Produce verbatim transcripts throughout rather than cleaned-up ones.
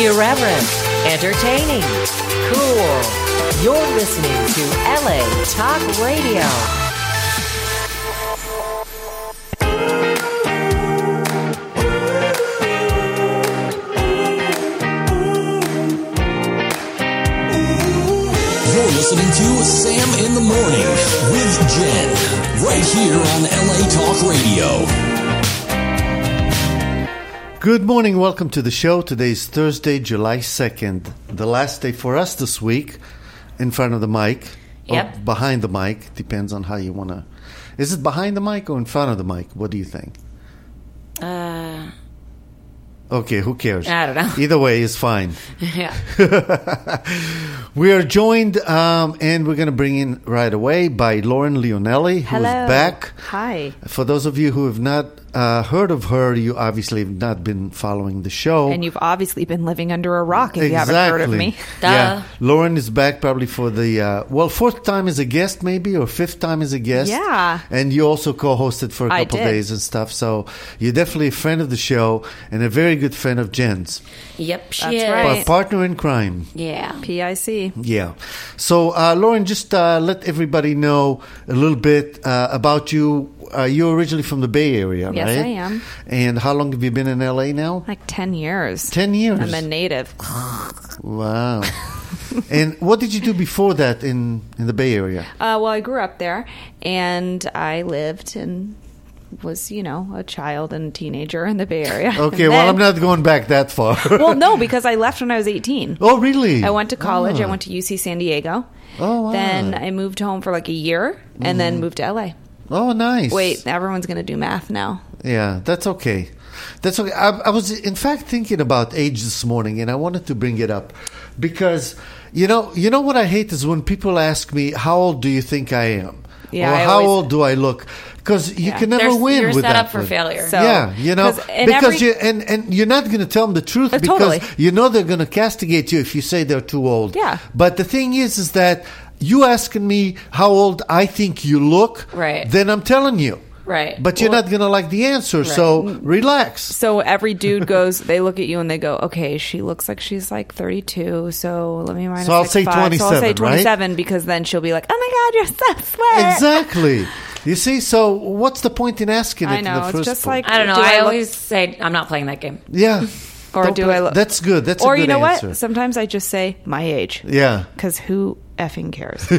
Irreverent, entertaining, cool. You're listening to L A Talk Radio. You're listening to Sam in the Morning with Jen, right here on L A Talk Radio. Good morning. Welcome to the show. Today's Thursday, July second, the last day for us this week in front of the mic. Yep. Or behind the mic. Depends on how you want to. Is it behind the mic or in front of the mic? What do you think? Uh, Okay, who cares? I don't know. Either way is fine. yeah. We are joined, um, and we're going to bring in right away by Lauren Leonelli, who is Hello. back. Hi. For those of you who have not uh, heard of her, you obviously have not been following the show. And you've obviously been living under a rock if you haven't heard of me. Duh. Yeah, Lauren is back probably for the uh, well fourth time as a guest, maybe, or fifth time as a guest. Yeah. And you also co-hosted for a I couple did. days and stuff. So you're definitely a friend of the show and a very good friend of Jen's. Yep, she That's is. right. Our partner in crime. Yeah. P I C. Yeah. So, uh, Lauren, just uh, let everybody know a little bit uh, about you. Uh, you're originally from the Bay Area, Yes, right? I am. And how long have you been in L A now? Like ten years. Ten years. I'm a native. Wow. And what did you do before that in, in the Bay Area? Uh, well, I grew up there, and I lived and was, you know, a child and teenager in the Bay Area. Okay, And well, then- I'm not going back that far. Well, no, because I left when I was eighteen. Oh, really? I went to college. Ah. I went to U C San Diego. Oh, wow. Then I moved home for like a year, and then moved to L A. Oh, nice. Wait, everyone's going to do math now. Yeah, that's okay. That's okay. I, I was, in fact, thinking about age this morning, and I wanted to bring it up because, you know, you know what I hate is when people ask me, how old do you think I am? Yeah, or I how always- old do I look? Because you Yeah. can never There's- win you're with set that up for one. failure. So- yeah, you know, 'cause in because every- you and, and you're not going to tell them the truth Uh, because totally. you know they're going to castigate you if you say they're too old. Yeah. But the thing is, is that you asking me how old I think you look, Right. then I'm telling you. Right. But you're Well- not going to like the answer, so relax. So every dude goes, they look at you and they go, okay, she looks like she's like thirty-two, so let me minus So I'll like say five. So I'll say twenty-seven, right? twenty-seven because then she'll be like, oh my God, you're so sweet. Exactly. You see, so what's the point in asking it I in know, the it's first just place? like- I don't know. Do I, I look- always say I'm not playing that game. Yeah. Or Don't do play- I look? That's good. That's or a good you know answer. what? Sometimes I just say my age. Yeah. Because who effing cares?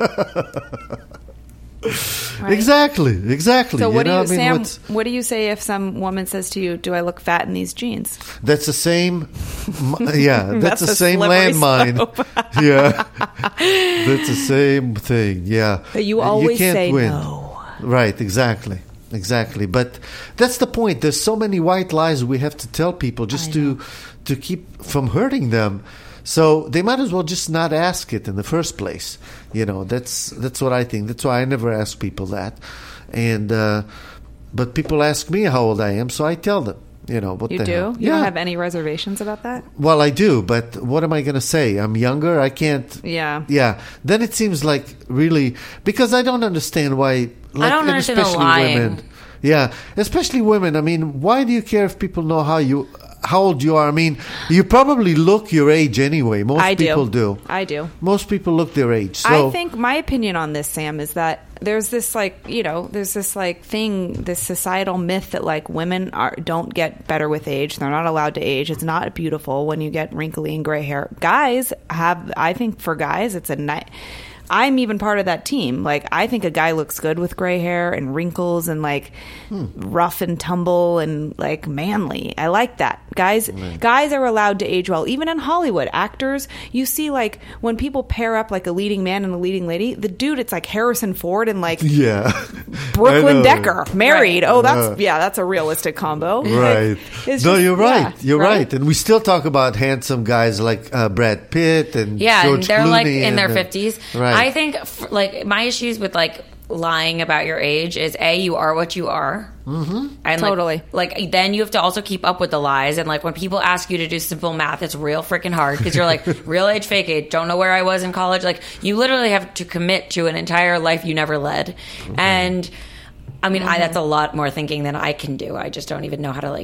Right? Exactly. Exactly. So You what do know, you, I mean, Sam? what's- What do you say if some woman says to you, "Do I look fat in these jeans?" That's the same. m- Yeah, that's, That's the a same slippery landmine. slope. Yeah, that's the same thing. Yeah, But you always can't say win. no. Right? Exactly. Exactly. But that's the point. There's so many white lies we have to tell people just I to to keep from hurting them. So they might as well just not ask it in the first place. You know, that's that's what I think. That's why I never ask people that. And uh, but people ask me how old I am, so I tell them. You know what You the do? hell. You don't have any reservations about that? Well, I do, but what am I going to say? I'm younger. I can't. Yeah. Yeah. Then it seems like really because I don't understand why. Like, don't and understand the especially lying. women. Yeah, especially women. I mean, why do you care if people know how you how old you are? I mean, you probably look your age anyway. Most I do. people do. I do. Most people look their age. So I think my opinion on this, Sam, is that there's this like, you know, there's this like thing, this societal myth that like women are don't get better with age. They're not allowed to age. It's not beautiful when you get wrinkly and gray hair. Guys have, I think for guys, it's a nice. I'm even part of that team. Like, I think a guy looks good with gray hair and wrinkles and like Hmm. rough and tumble and like manly. I like that. Guys, guys are allowed to age well. Even in Hollywood, actors, you see like when people pair up like a leading man and a leading lady, the dude, it's like Harrison Ford and like yeah, Brooklyn I know. Decker married. Right. Oh, that's yeah, that's a realistic combo. Right. Like, it's no, just- you're right. yeah, you're right? And we still talk about handsome guys like uh, Brad Pitt and Yeah, George and they're Clooney like in and, their uh, fifties. Right. I think f- like my issues with like lying about your age is A, you are what you are. Mm-hmm. And Totally. Like, like then you have to also keep up with the lies. And like when people ask you to do simple math, it's real freaking hard because you're like real age, fake age. Don't know where I was in college. Like you literally have to commit to an entire life you never led. Mm-hmm. And I mean, I, that's a lot more thinking than I can do. I just don't even know how to like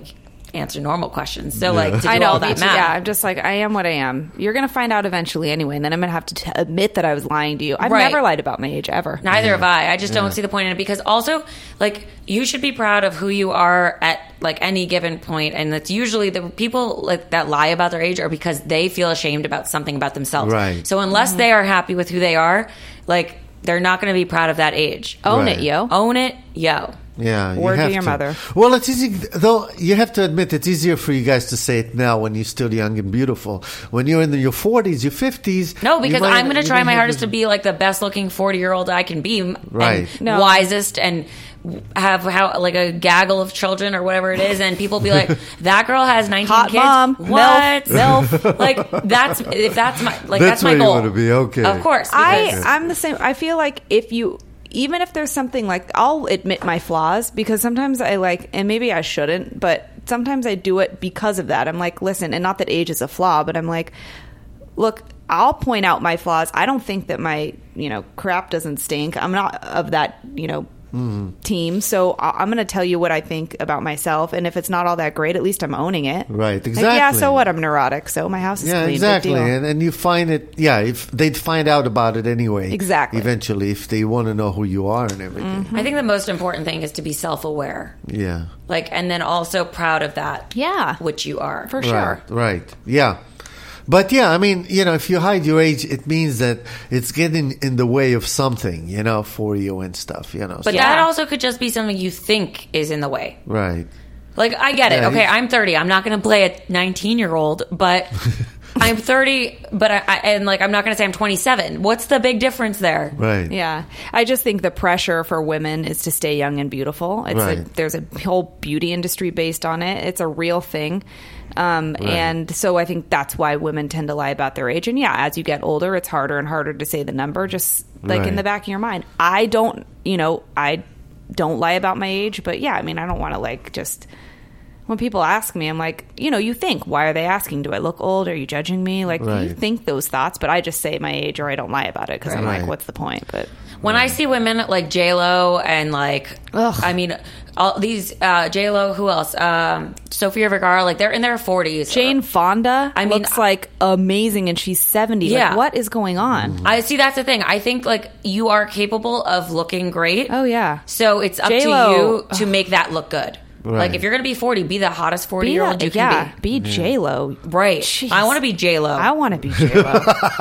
answer normal questions. So like to do I know all that me too. math. Yeah, I'm just like, I am what I am. You're going to find out eventually anyway, and then I'm going to have to t- admit that I was lying to you. I've Right. never lied about my age, ever. Neither have I. I just don't see the point in it because also, like, you should be proud of who you are at like any given point, and that's usually the people like that lie about their age are because they feel ashamed about something about themselves. Right. So unless they are happy with who they are, like, they're not going to be proud of that age. Own Right. it, yo. Own it, yo. Yeah, you Word to have your to. mother. Well, it's easy, though. You have to admit it's easier for you guys to say it now when you're still young and beautiful. When you're in the, your forties, your fifties. No, you because might- I'm going to you try might my have hardest to a- be like the best looking forty year old I can be, m- Right. and No. wisest, and have how like a gaggle of children or whatever it is, and people be like, "That girl has nineteen Hot kids." mom, What? milf, milf. Like that's if that's my like That's that's, my where you goal. wanna be, okay. Of course, I, because- I'm the same. I feel like if you, even if there's something like, I'll admit my flaws because sometimes I like, and maybe I shouldn't, but sometimes I do it because of that. I'm like, listen, and not that age is a flaw, but I'm like, look, I'll point out my flaws. I don't think that my, you know, crap doesn't stink. I'm not of that, you know, team. So I- I'm going to tell you what I think about myself. And if it's not all that great, at least I'm owning it. Right, Like, exactly. yeah, so what? I'm neurotic. So my house is Yeah, clean. Big exactly. deal. And, and you find it, yeah, if they'd find out about it anyway. Exactly. Eventually, if they want to know who you are and everything. I think the most important thing is to be self aware, Yeah. like, and then also proud of that, Yeah. which you are. For sure. Right, right. Yeah. But yeah, I mean, you know, if you hide your age, it means that it's getting in the way of something, you know, for you and stuff, you know. But So- that also could just be something you think is in the way. right. Like, I get it. Yeah, Okay, you- I'm thirty. I'm not going to play a nineteen year old, but I'm thirty. But I, I and like I'm not going to say I'm twenty-seven. What's the big difference there? Right. Yeah, I just think the pressure for women is to stay young and beautiful. It's Right. a, there's a whole beauty industry based on it. It's a real thing, um, Right. and so I think that's why women tend to lie about their age. And yeah, as you get older, it's harder and harder to say the number. Just like Right. in the back of your mind, I don't, you know, I don't lie about my age, but yeah, I mean, I don't want to like just. When people ask me, I'm like, you know, you think, why are they asking? Do I look old? Are you judging me? Like, you Right. think those thoughts, but I just say my age or I don't lie about it because I'm Right. like, what's the point? But When I see women like J Lo and like, Ugh. I mean, all these uh, J Lo, who else? Um, Sofia Vergara, like they're in their forties. Jane Fonda I mean, looks like amazing and she's seventy. Yeah. Like, what is going on? I see. That's the thing. I think like you are capable of looking great. Oh, yeah. So it's up J-Lo, to you to make that look good. Right. Like if you're gonna be forty, be the hottest forty Be year old that- you can yeah, be. be J-Lo. Right. Jeez. I want to be J Lo. I want to be J-Lo.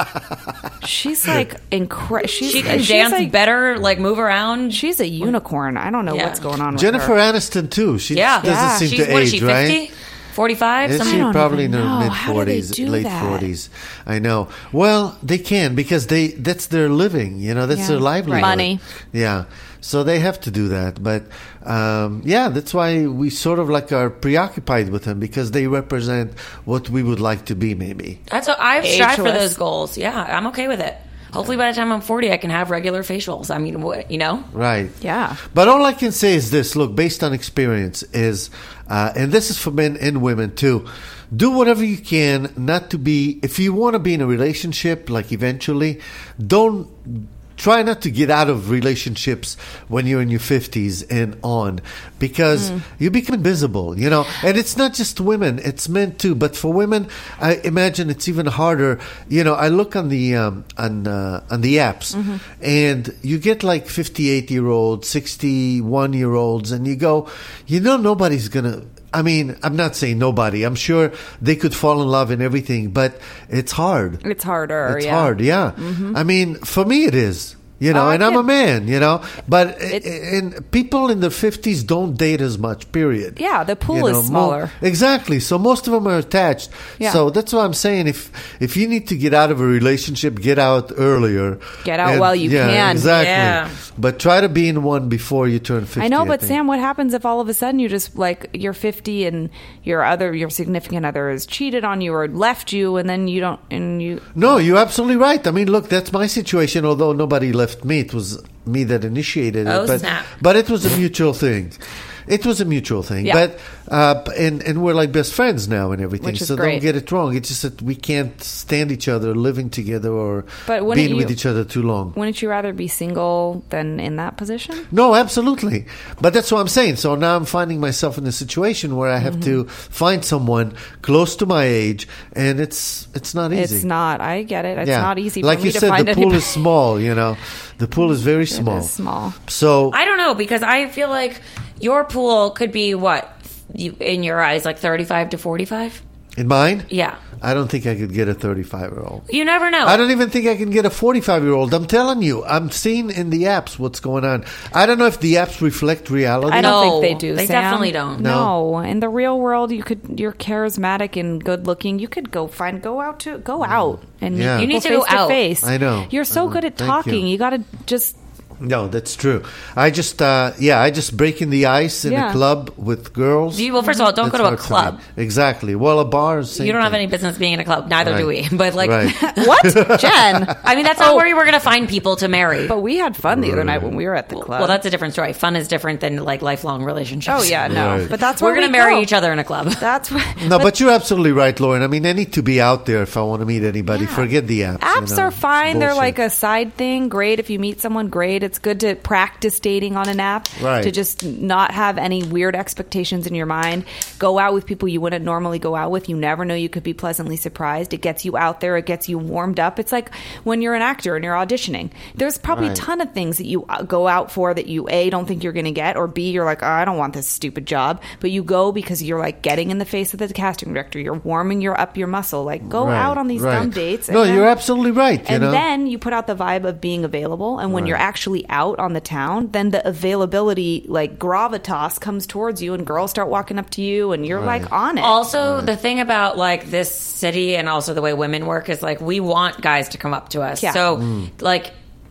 She's like incredible. She's, She can she's dance like, better, like move around. She's a unicorn. I don't know Yeah. what's going on with Jennifer her. Aniston, too. She Yeah. doesn't Yeah. seem She's to what is age, she? right? fifty? forty-five? Is Something- she don't probably in even her know. mid How do they forties, do late that? forties? I know. Well, they can because they that's their living. You know, that's Yeah. their livelihood. Money. Yeah, so they have to do that. But um, yeah, that's why we sort of like are preoccupied with them because they represent what we would like to be. Maybe. That's what I've strived for Ageless. those goals. Yeah, I'm okay with it. Hopefully, by the time I'm forty, I can have regular facials. I mean, what, you know? Right. Yeah. But all I can say is this: look, based on experience, is uh, and this is for men and women too. Do whatever you can not to be. If you want to be in a relationship, like eventually, don't try not to get out of relationships when you're in your fifties and on, because you become invisible, you know. And it's not just women; it's men too. But for women, I imagine it's even harder. You know, I look on the um, on uh, on the apps, and you get like fifty-eight year olds, sixty-one year olds, and you go, you know, nobody's gonna. I mean, I'm not saying nobody. I'm sure they could fall in love and everything, but it's hard. It's harder. It's yeah. hard, yeah. I mean, for me, it is. You know, Oh, I and I'm can- a man, you know, but It- and people in their fifties don't date as much, period. Yeah, the pool You is know, mo- smaller. exactly. So most of them are attached. Yeah. So that's what I'm saying. If if you need to get out of a relationship, get out earlier. Get out And- while you yeah, can. Exactly. Yeah. But try to be in one before you turn fifty. I know, but think. Sam, what happens if all of a sudden you just like you're fifty and your other your significant other has cheated on you or left you, and then you don't and you No, you're absolutely right. I mean, look, that's my situation. Although nobody left me, it was me that initiated it. Oh, but, snap. but it was a mutual thing. It was a mutual thing, Yeah. but uh, and and we're like best friends now and everything. Which is so great. don't get it wrong. It's just that we can't stand each other, living together, or But wouldn't being with you- each other too long. Wouldn't you rather be single than in that position? No, absolutely. But that's what I'm saying. So now I'm finding myself in a situation where I have to find someone close to my age, and it's it's not easy. It's not. I get it. It's Yeah. not easy for Like me you to said, find the pool anybody. is small. You know, the pool is very It small. is small. So I don't know, because I feel like your pool could be what, you, in your eyes, like thirty-five to forty-five? in mine, Yeah. I don't think I could get a thirty-five year old. You never know. I don't even think I can get a forty-five year old. I'm telling you, I'm seeing in the apps what's going on. I don't know if the apps reflect reality. I don't No, think they do. they Sam. definitely don't. No. in the real world, you could. You're charismatic and good looking. You could go find, go out to, go out and Yeah. meet You need to people go face out. face. I know. You're so I know. good at Thank talking. you. You, got to just. No, that's true. I just, uh, yeah, I just breaking the ice in Yeah. a club with girls. You- well, first of all, don't That's go to a hard for club. me. Exactly. Well, a bar is same You don't have thing. any business being in a club. Neither do we. Right. But like, Right. What, Jen? I mean, that's not where we're going to find people to marry. But we had fun the other night when we were at the club. Well, that's a different story. Fun is different than like lifelong relationships. Oh yeah, no. Right. But that's We're where going to we marry go. each other in a club. That's what. No, but you're absolutely right, Lauren. I mean, I need to be out there if I want to meet anybody. Forget the apps. Apps you know. are fine. It's They're bullshit. like a side thing. Great if you meet someone. Great. It's good to practice dating on an app. Right. To just not have any weird expectations in your mind. Go out with people you wouldn't normally go out with. You never know. You could be pleasantly surprised. It gets you out there. It gets you warmed up. It's like when you're an actor and you're auditioning. There's probably Right. a ton of things that you uh, go out for that you A, don't think you're going to get, or B, you're like, oh, I don't want this stupid job. But you go because you're like getting in the face of the casting director. You're warming your up your muscle. Like go Right, out on these right. dumb dates. No, and then- you're absolutely right. You and know? then you put out the vibe of being available. And when Right. you're actually out on the town, then the availability, like gravitas, comes towards you, and girls start walking up to you, and you're Right. like on it. Also, the thing about like this city and also the way women work is like we want guys to come up to us. Yeah. So Mm. like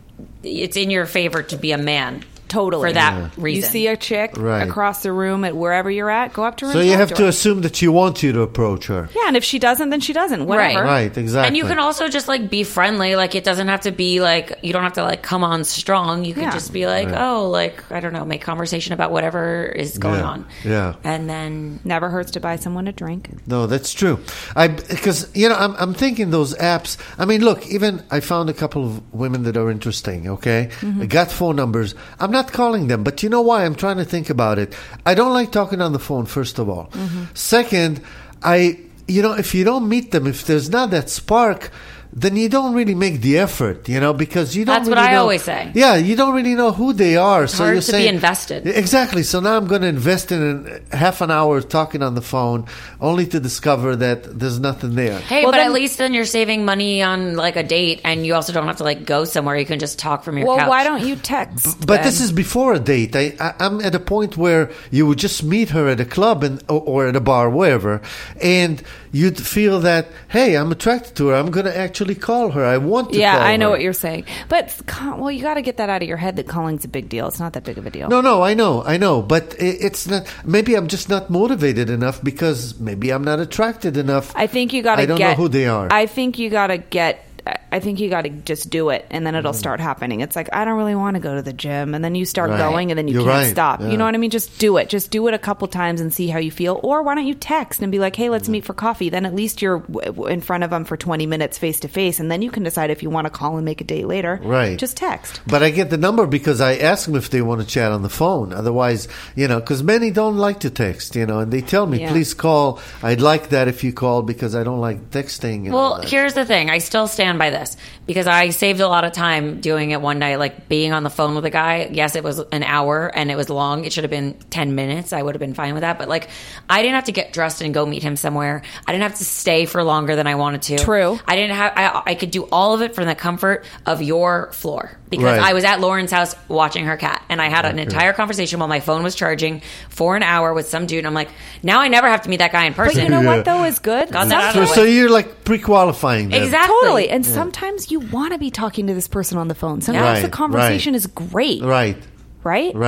it's in your favor to be a man. Totally. For that Yeah. reason. You see a chick Right. across the room at wherever you're at, go up to her. So and you talk have to to her. assume that you want you to approach her. Yeah, and if she doesn't, then she doesn't. Whatever. Right. Right, exactly. And you can also just like be friendly. Like it doesn't have to be like you don't have to like come on strong. You can Yeah. just be like, Right. oh, like I don't know, make conversation about whatever is going Yeah. on. Yeah. And then Never hurts to buy someone a drink. No, that's true. I because you know I'm I'm thinking those apps. I mean, look, even I found a couple of women that are interesting. Okay, Mm-hmm. I got phone numbers. I'm not calling them, but you know why? I'm trying to think about it. I don't like talking on the phone. First of all, Mm-hmm. second, I you know if you don't meet them, if there's not that spark, then you don't really make the effort, you know, because you don't That's what really I know- always say. Yeah, you don't really know who they are. so hard you're to be saying, invested. Exactly. So now I'm going to invest in an, half an hour talking on the phone only to discover that there's nothing there. Hey, Well, but then- at least then you're saving money on like a date, and you also don't have to like go somewhere. You can just talk from your Well, couch. why don't you text? But this then? is before a date. I, I, I'm at a point where you would just meet her at a club and or, or at a bar, wherever, and you'd feel that, hey, I'm attracted to her. I'm going to actually call her. I want to Yeah, call I know her. what you're saying. But, ca- well, you got to get that out of your head that calling's a big deal. It's not that big of a deal. No, no, I know, I know, but it, it's not. Maybe I'm just not motivated enough because maybe I'm not attracted enough. I think you got to I don't get. know who they are. I think you got to get. I think you got to just do it, and then it'll Mm. start happening. It's like I don't really want to go to the gym, and then you start Right. going, and then you You're can't right, stop. yeah. You know what I mean? Just do it. Just do it a couple times and see how you feel. Or why don't you text and be like, "Hey, let's meet for coffee." Then at least you're w- w- in front of them for twenty minutes face to face, and then you can decide if you want to call and make a date later. Right. Just text. But I get the number because I ask them if they want to chat on the phone. Otherwise, you know, because many don't like to text, you know, and they tell me, Yeah. please call. I'd like that if you call because I don't like texting. And all Well, that. here's the thing. I still stand by this because I saved a lot of time doing it one night, like being on the phone with a guy. Yes, it was an hour and it was long. It should have been ten minutes. I would have been fine with that. But like, I didn't have to get dressed and go meet him somewhere. I didn't have to stay for longer than I wanted to. True. I didn't have, I, I could do all of it from the comfort of your floor because Right. I was at Lauren's house watching her cat and I had an entire conversation while my phone was charging for an hour with some dude. And I'm like, now I never have to meet that guy in But person. you know Yeah. what though is good? Got that out so, of the so way. you're like pre-qualifying them. Exactly. Totally. And sometimes you want to be talking to this person on the phone. Sometimes Right, the conversation right. is great. Right. Right? Right.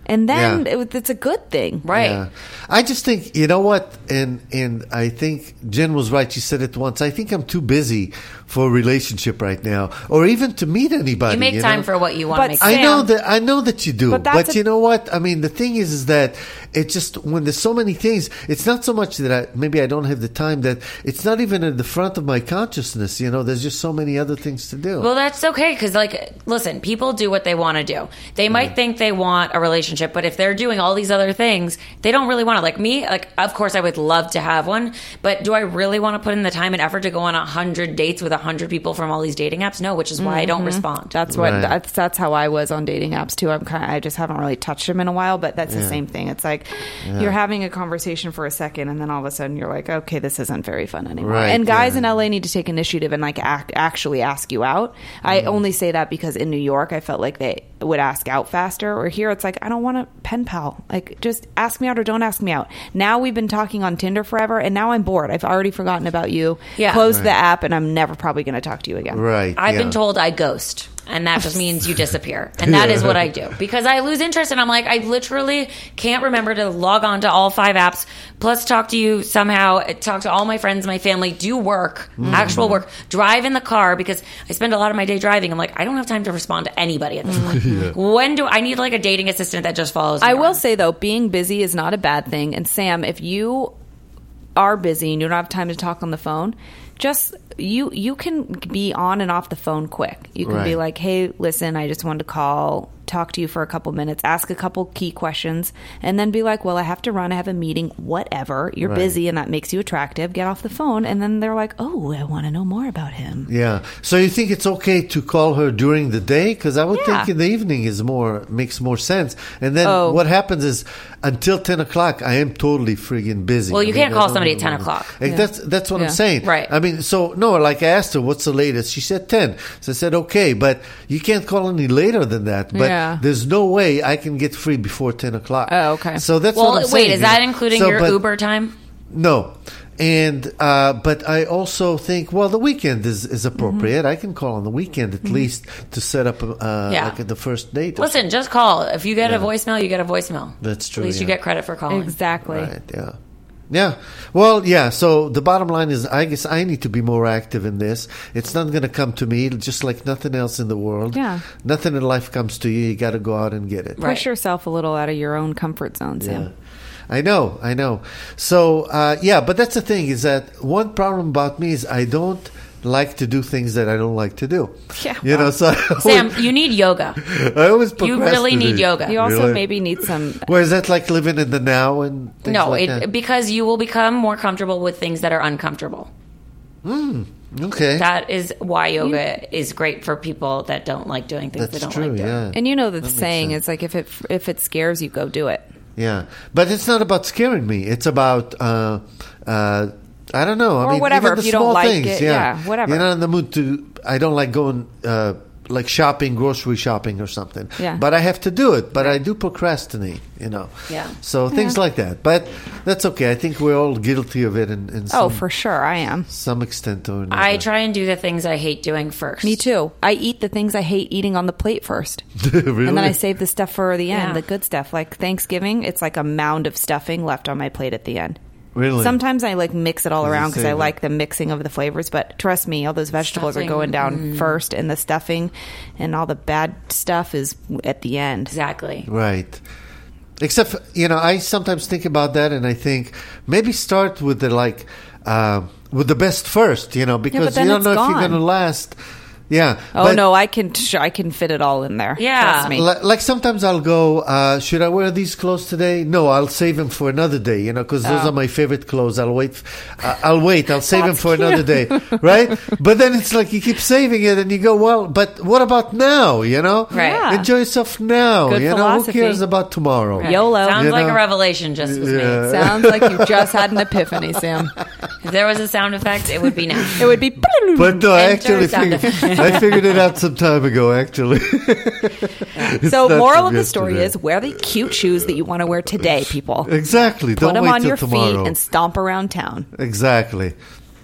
And then Yeah. it, it's a good thing. Right. Yeah. I just think, you know what, and and I think Jen was right. She said it once. I think I'm too busy for a relationship right now, or even to meet anybody. You make you time know? for what you want But to make I time. know that I know that you do, But but, that's a- you know what? I mean, the thing is, is that it's just when there's so many things. It's not so much that I maybe I don't have the time. That it's not even at the front of my consciousness. You know, there's just so many other things to do. Well, that's okay because, like, listen, people do what they want to do. They might think they want a relationship, but if they're doing all these other things, they don't really want it. Like me, like, of course, I would love to have one, but do I really want to put in the time and effort to go on a hundred dates with a hundred people from all these dating apps? No, which is why I don't respond. That's what Right. that's that's how I was on dating apps too. I'm kind of, I just haven't really touched them in a while, but that's the same thing. It's like you're having a conversation for a second, and then all of a sudden you're like, okay, this isn't very fun anymore. Right, and guys yeah. in L A need to take initiative and like act, actually ask you out. I only say that because in New York, I felt like they would ask out faster. Or here, it's like I don't want a pen pal. Like just ask me out or don't ask me out. Now we've been talking on Tinder forever, and now I'm bored. I've already forgotten about you. Yeah. Close the app, and I'm never probably going to talk to you again. Right. I've yeah. been told I ghost, and that just means you disappear. And that is what I do because I lose interest, and I'm like, I literally can't remember to log on to all five apps, plus talk to you somehow, talk to all my friends, my family, do work, Mm. actual work, drive in the car because I spend a lot of my day driving. I'm like, I don't have time to respond to anybody at this point. When do I need like a dating assistant that just follows me I will around? say though, being busy is not a bad thing. And Sam, if you are busy and you don't have time to talk on the phone, just you you can be on and off the phone quick. You can be Right. like, hey, listen, I just wanted to call, talk to you for a couple minutes, ask a couple key questions, and then be like, well, I have to run, I have a meeting, whatever. You're Right. busy and that makes you attractive. Get off the phone. And then they're like, oh, I want to know more about him. Yeah. So you think it's okay to call her during the day? Because I would Yeah. think in the evening is more makes more sense. And then Oh. what happens is until ten o'clock, I am totally friggin' busy. Well, you I mean, can't I call don't somebody even at ten wanna- o'clock. Like, Yeah. That's that's what Yeah. I'm saying. Right. I mean, so no, like I asked her, what's the latest? She said ten. So I said, okay, but you can't call any later than that. But Yeah. there's no way I can get free before ten o'clock. Oh, okay. So that's Well, what I'm wait, saying. is you that know. including So, your but- Uber time? No. And uh, but I also think, well, the weekend is, is appropriate. I can call on the weekend at least to set up uh, Yeah. like the first date. or Listen, just call. If you get a Yeah. voicemail, you get a voicemail. That's true, At least you yeah. get credit for calling. Exactly. Right, yeah. Yeah. Well, yeah. So the bottom line is, I guess I need to be more active in this. It's not going to come to me, just like nothing else in the world. Yeah. Nothing in life comes to you. You got to go out and get it. Right. Push yourself a little out of your own comfort zone, Sam. Yeah. I know, I know. So, uh, yeah, but that's the thing is that one problem about me is I don't like to do things that I don't like to do. Yeah, You know, well. so I Sam, always, you need yoga. I always You really need procrastinate. yoga. You also Really? maybe need some. Well, is that like living in the now and things No, like it, that? because you will become more comfortable with things that are uncomfortable. Okay. That is why yoga is great for people that don't like doing things they That's don't true, like doing. yeah. And you know the That makes saying sense. is like if it if it scares you, go do it. Yeah, but it's not about scaring me. It's about uh, uh, I don't know. I Or mean, whatever, even the if you don't small like things, it, yeah. yeah, whatever. You're not in the mood to. I don't like going uh, like shopping, grocery shopping, or something. Yeah. But I have to do it. But I do procrastinate. You know. Yeah. So things like that. But that's okay. I think we're all guilty of it in, in some, Oh, for sure, I am. some extent or another. I try and do the things I hate doing first. Me too. I eat the things I hate eating on the plate first, really? and then I save the stuff for the end, Yeah. the good stuff. Like Thanksgiving, it's like a mound of stuffing left on my plate at the end. Really? Sometimes I like mix it all You around because I save it. like the mixing of the flavors. But trust me, all those vegetables Stuffing, are going down mm. first, and the stuffing and all the bad stuff is at the end. Exactly. Right. Except, you know, I sometimes think about that and I think maybe start with the like, uh, with the best first, you know, because then you don't it's know if gone. you're going to last. Yeah. Oh but no, I can I can fit it all in there. Yeah. Trust me. li- Like sometimes I'll go, uh, should I wear these clothes today? No, I'll save them for another day, you know, because those Oh. are my favorite clothes. I'll wait. Uh, I'll wait. I'll save them That's for another day. Right? But then it's like you keep saving it and you go, well, but what about now, you know? Right. Yeah. Enjoy yourself now. Good you know, philosophy. who cares about tomorrow? Right. YOLO. Sounds You like know? a revelation just was Yeah. made. Sounds like you just had an epiphany, Sam. If there was a sound effect, it would be now. It would be. But no, I Enter actually sound figured, effect. I figured it out some time ago, actually. It's So, not moral from of the story yesterday. is wear the cute shoes that you want to wear today, people. Exactly. Put Don't them wait on till your tomorrow. feet and stomp around town. Exactly.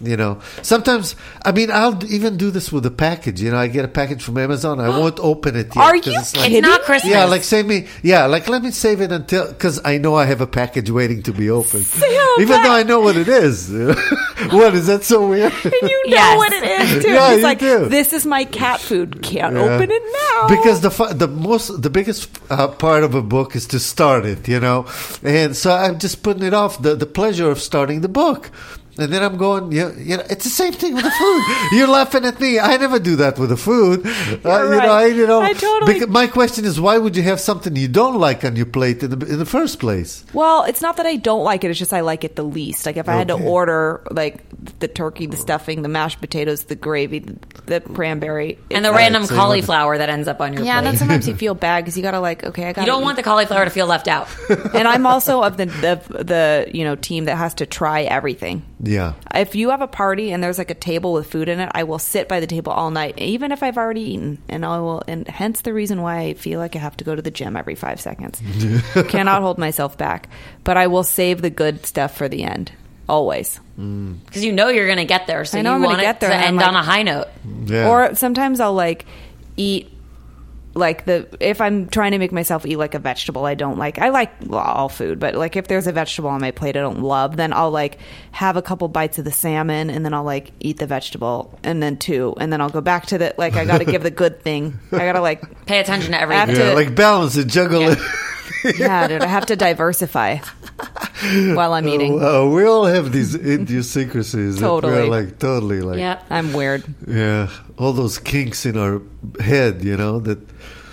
You know, sometimes, I mean, I'll even do this with a package. You know, I get a package from Amazon. I won't open it yet. Are 'cause you it's like, It's not Christmas. yeah, like save me. Yeah, like let me save it until because I know I have a package waiting to be opened, even that- though I know what it is. What is that so weird? And you know Yes. what it is, too. Yeah, He's you like, do. this is my cat food. Can't Yeah. open it now. Because the fu- the most the biggest uh, part of a book is to start it, you know, and so I'm just putting it off the the pleasure of starting the book. And then I'm going, you, you know, it's the same thing with the food. You're laughing at me. I never do that with the food. Uh, You're you know, I, right. you know, I totally- becau- my question is, why would you have something you don't like on your plate in the in the first place? Well, it's not that I don't like it. It's just I like it the least. Like if I had to Okay. order like the turkey, the stuffing, the mashed potatoes, the gravy, the, the cranberry, And the it's- random so you want to- cauliflower that ends up on your yeah, and plate. then sometimes you feel bad because you gotta like, okay, I got. You don't want the cauliflower to feel left out. And I'm also of the, the the you know team that has to try everything. Yeah. If you have a party and there's like a table with food in it, I will sit by the table all night, even if I've already eaten, and I will. And hence the reason why I feel like I have to go to the gym every five seconds. Cannot hold myself back, but I will save the good stuff for the end. Always. Because you know you're going to get there. So I know you I'm gonna want get it there, to and I'm end like- on a high note. Yeah. Or sometimes I'll like eat like the if I'm trying to make myself eat like a vegetable I don't like. I like well, all food, but like if there's a vegetable on my plate I don't love, then I'll like have a couple bites of the salmon and then I'll like eat the vegetable and then two and then I'll go back to the like I got to give the good thing. I got to like Pay attention to I have everything. to- yeah, like balance it, juggle Yeah. it. yeah, dude, I have to diversify while I'm eating. Oh, wow. We all have these idiosyncrasies. that Totally. We're like totally like Yep. I'm weird. yeah, all those kinks in our head, you know, that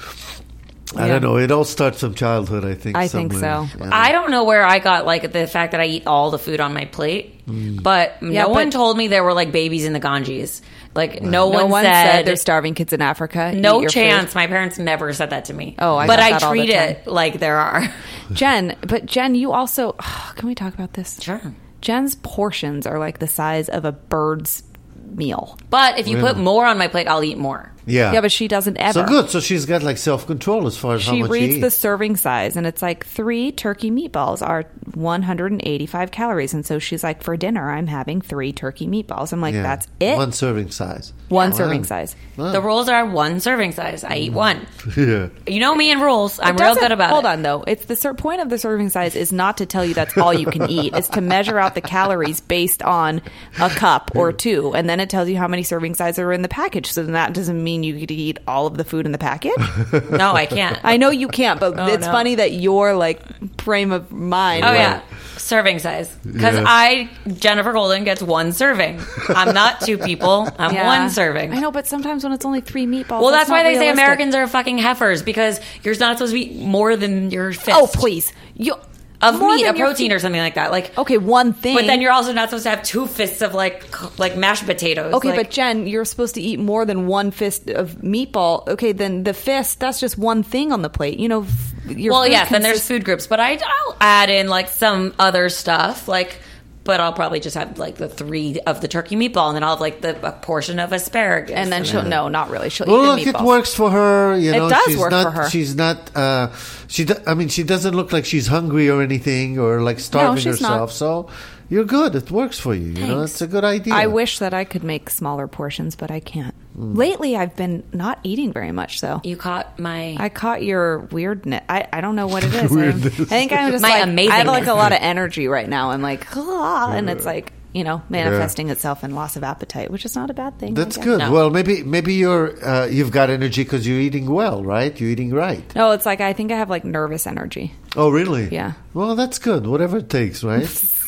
I Yeah. don't know. It all starts from childhood, I think. I think somewhere. so. Yeah. I don't know where I got like the fact that I eat all the food on my plate, but Yeah, no but- one told me there were like babies in the Ganges. Like no, No one, one said, said there's starving kids in Africa. Eat no your chance. food. My parents never said that to me. Oh, I but got I that all the treat time. it like there are. Jen, but Jen, you also can we talk about this? Sure. Jen's portions are like the size of a bird's meal. But if you put more on my plate, I'll eat more. Yeah. Yeah, but she doesn't ever. So good. So she's got like self control as far as how She much reads she the eats. serving size, and it's like three turkey meatballs are one hundred eighty-five calories. And so she's like, for dinner, I'm having three turkey meatballs. I'm like, Yeah. that's it. One serving size. One Wow. serving size. Wow. The rules are one serving size. I eat one. Yeah. You know me and rules. I'm It real doesn't- good about hold it. on, though. It's the ser- point of the serving size is not to tell you that's all you can eat. It's to measure out the calories based on a cup or two, and then it tells you how many serving sizes are in the package. So then that doesn't mean you get to eat all of the food in the package. No, I can't. I know you can't, but Oh, it's no. funny that your like frame of mind. Oh where- yeah, serving size. Because Yeah. I, Jennifer Golden, gets one serving. I'm not two people. I'm Yeah. one serving. I know, but sometimes when it's only three meatballs. Well, that's, why not they say realistic. Americans are fucking heifers because you're not supposed to eat more than your fist. Oh please, you of more meat, than a your protein fi- or something like that. Like, Okay, one thing. but then you're also not supposed to have two fists of like c- like mashed potatoes. Okay, Like, but Jen, you're supposed to eat more than one fist of meatball. Okay, then the fist, that's just one thing on the plate. You know, f- your well, food yes, then there's consists- food groups, but I, I'll add in like some other stuff, like. But I'll probably just have like the three of the turkey meatball, and then I'll have like the a portion of asparagus, And then she'll, no, not really. She'll Well, eat look, the it meatballs. works for her. You It know, does she's work not, for her. She's not. Uh, she. Do, I mean, she doesn't look like she's hungry or anything, or like starving she's not. herself. So you're good. It works for you. You know, Thanks. it's a good idea. I wish that I could make smaller portions, but I can't. Mm. Lately, I've been not eating very much, though. you caught my. I caught your weirdness. I, I don't know what it is. I'm- Weirdness. I think I'm just My like I have like amazingness. a lot of energy right now. I'm like, ah, and it's like you know manifesting itself in loss of appetite, which is not a bad thing. I That's guess. good. No. Well, maybe maybe you're uh, you've got energy because you're eating well, right? You're eating right. No, it's like I think I have like nervous energy. Oh, really? Yeah. Well, that's good. Whatever it takes, right?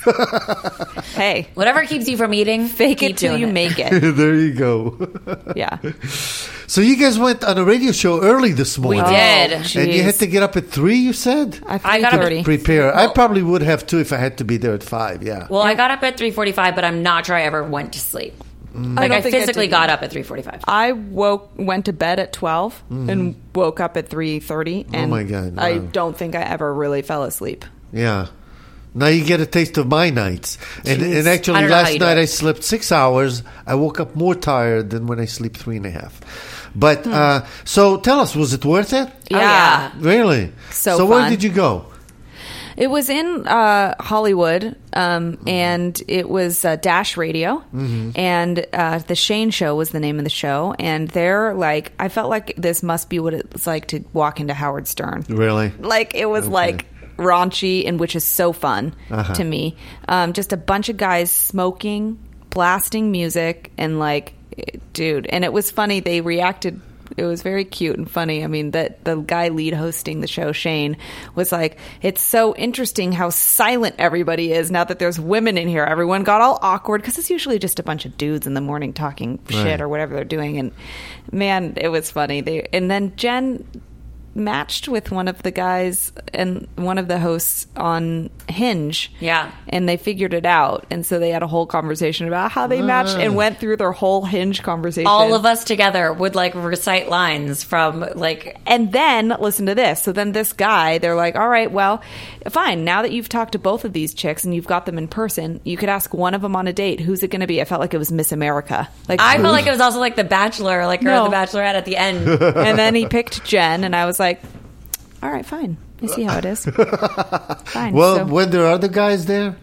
Hey, Whatever keeps you from eating, fake keep it till doing you it. make it. There you go. Yeah. So you guys went on a radio show early this We morning. did. Oh, And you jeez. had to get up at three, you said? At I got up at three thirty. Prepare. I Well- probably would have too if I had to be there at five, yeah. Well, I got up at three forty-five, but I'm not sure I ever went to sleep. Like don't I, think I physically did got either. up at three forty-five. I woke, went to bed at twelve, and woke up at three thirty. And Mm-hmm. my God, I wow. don't think I ever really fell asleep. Yeah. Now you get a taste of my nights. And, Jeez. and I actually, don't know how last you do night it. I slept six hours. I woke up more tired than when I sleep three and a half. But, uh, so tell us, was it worth it? Oh, yeah. Yeah. Really? So So where fun. did you go? It was in uh, Hollywood, um, and it was uh, Dash Radio, Mm-hmm. and uh, the Shane Show was the name of the show. And they're like, I felt like this must be what it's like to walk into Howard Stern. Really? Like it was Okay. like raunchy, and which is so fun Uh-huh. to me. Um, just a bunch of guys smoking, blasting music, and like, dude. And it was funny. They reacted. It was very cute and funny. I mean, that the guy lead hosting the show, Shane, was like, "It's so interesting how silent everybody is now that there's women in here. Everyone got all awkward because it's usually just a bunch of dudes in the morning talking Right. shit or whatever they're doing." And man, it was funny. They and then Jen matched with one of the guys and one of the hosts on Hinge. Yeah. And they figured it out. And so they had a whole conversation about how they matched and went through their whole Hinge conversation. All of us together would like recite lines from like And then, listen to this. So then this guy, they're like, all right, well, fine. Now that you've talked to both of these chicks and you've got them in person, you could ask one of them on a date. Who's it going to be? I felt like it was Miss America. Like I felt like it was also like The Bachelor, like No. or The Bachelorette at the end. And then he picked Jen, and I was like, all right, fine. I see how it is. Fine. Well, so- when there are other guys there?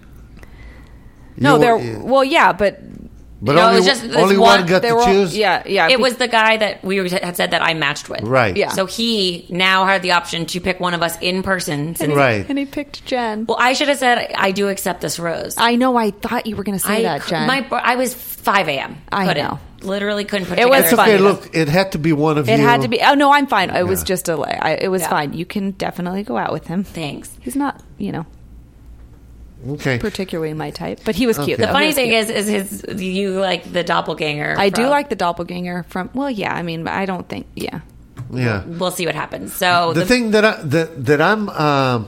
no, You- there. Well, yeah, but But No, it only, was just this only one- one got they to were all, choose? yeah, yeah. It was the guy that we had said that I matched with. Right. Yeah. So he now had the option to pick one of us in person. and he, Right. and he picked Jen. Well, I should have said I do accept this rose. I know. I thought you were going to say I that, cou- Jen. My I was five a.m. I Couldn't. know. Literally couldn't put It together. was It's funny. okay, look, it had to be one of you. it had to be. Oh no, I'm fine. It was Yeah. just a. I, it was Yeah. fine. You can definitely go out with him. Thanks. He's not, you know, Okay. particularly my type, but he was cute. Okay. The though. funny He was thing cute. is, is his you like the doppelganger. I do from- like the doppelganger from. Well, yeah. I mean, I don't think. Yeah. Yeah. We'll see what happens. So The, thing that I that, that I'm um,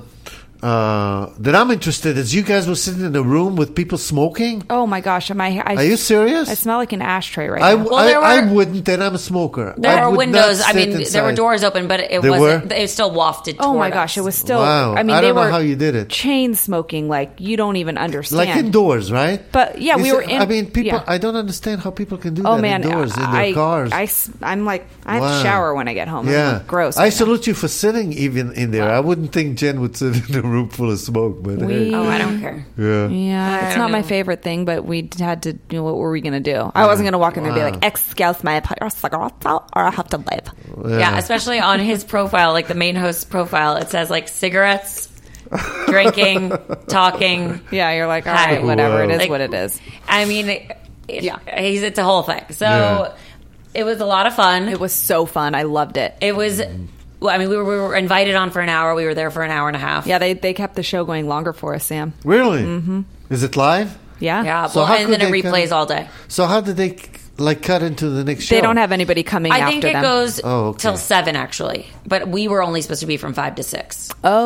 uh, that I'm interested is you guys were sitting in a room with people smoking. Oh my gosh, am I? I Are you serious? I smell like an ashtray right I, now. Well, I, there I were- wouldn't, and I'm a smoker. there I are would windows. not I mean, sit there were inside. doors open, but it There wasn't. were? It was still wafted. Oh my toward gosh, us. it was still. Wow. I mean, I they don't know were how you did it. chain smoking like you don't even understand. Like indoors, right? But, yeah, You we said- were in- I mean, people. yeah. I don't understand how people can do Oh that man, indoors in their I, cars. I, am like, I have Wow. to shower when I get home. I'm yeah, like, gross. I right now. salute you for sitting even in there. I wouldn't think Jen would sit in a room full of smoke, but We- hey. Oh, I don't care. yeah. Yeah, I it's don't not my know. favorite thing, but we had to. You know, what were we going to do? I wasn't going to walk in there and be Wow. like, "Excuse me, put your cigarette out, or I have to leave." Yeah, especially on his profile, like the main host's profile, it says like cigarettes, drinking, talking. Yeah, you're like, all Hi. right, whatever. It is Like- what it is. I mean, it, it- Yeah. he's it's a whole thing. So Yeah. it was a lot of fun. It was so fun. I loved it. It was. Well, I mean, we were, we were invited on for an hour. We were there for an hour and a half. Yeah, they they kept the show going longer for us, Sam. Really? Mm-hmm. Is it live? Yeah, Yeah. So well, how and could then it they replays come- all day. So how did they like cut into the next show? They don't have anybody coming I after think it them. goes Oh, okay. till seven actually, but we were only supposed to be from five to six.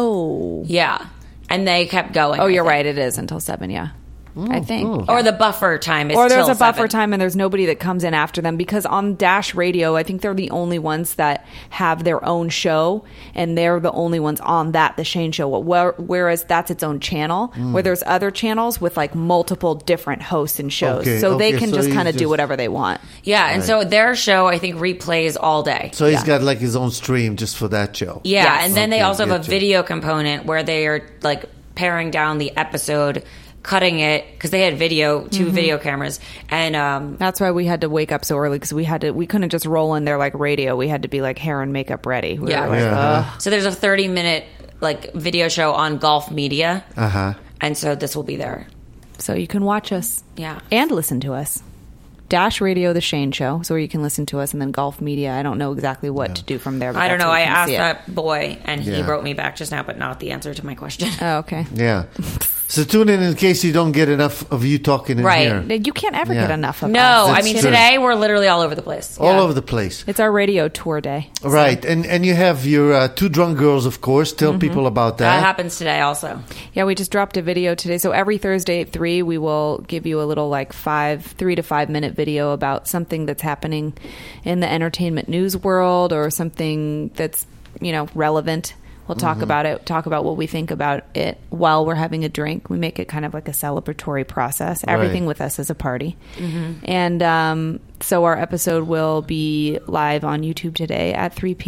Oh, Yeah, and they kept going. oh, I you're think. right. It is until seven. Yeah, I think. oh. Or the buffer time is Or there's till a buffer seven. time and there's nobody that comes in after them because on Dash Radio, I think they're the only ones that have their own show and they're the only ones on that, the Shane Show. Where- Whereas that's its own channel where there's other channels with like multiple different hosts and shows. Okay, so they okay, can so just he's kind of do just- whatever they want. Yeah, and so their show I think replays all day. So he's Yeah. got like his own stream just for that show. Yeah, Yes. and then they Okay, also have a getcha. video component where they are like paring down the episode, cutting it because they had video, 2 Mm-hmm. video cameras, and um, That's why we had to wake up so early because we had to. We couldn't just roll in there like radio. We had to be like hair and makeup ready. We Yeah. were like, Yeah. "Ugh." so there's a thirty minute like video show on Golf Media, Uh huh. and so this will be there. So you can watch us. Yeah. And listen to us. Dash Radio, The Shane Show, so where you can listen to us, and then Golf Media. I don't know exactly what to do from there. But I don't that's know. where I you can asked see it. that boy, and he Yeah. wrote me back just now, but not the answer to my question. Oh, okay. Yeah. So tune in in case you don't get enough of you talking in Right. here. You can't ever Yeah. get enough of No, us. I That's mean true. today we're literally all over the place. All Yeah. over the place. It's our radio tour day. Right. And and you have your uh, two drunk girls, of course. Tell Mm-hmm. people about That that. happens today also. Yeah, we just dropped a video today. So every Thursday at three, we will give you a little like five, three to five minute video about something that's happening in the entertainment news world or something that's, you know, relevant. We'll talk about it, talk about what we think about it while we're having a drink. We make it kind of like a celebratory process. Everything with us is a party. And um, so our episode will be live on YouTube today at three p.m.